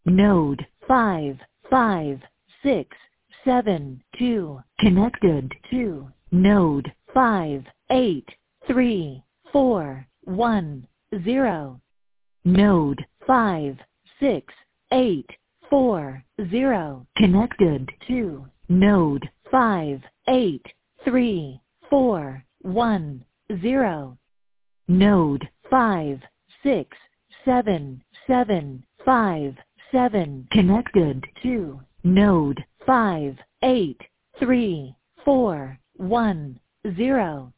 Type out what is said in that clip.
Node 55672 connected to node 583410. Node 56840 connected to node 58341. Node 56775 connected to node 58341.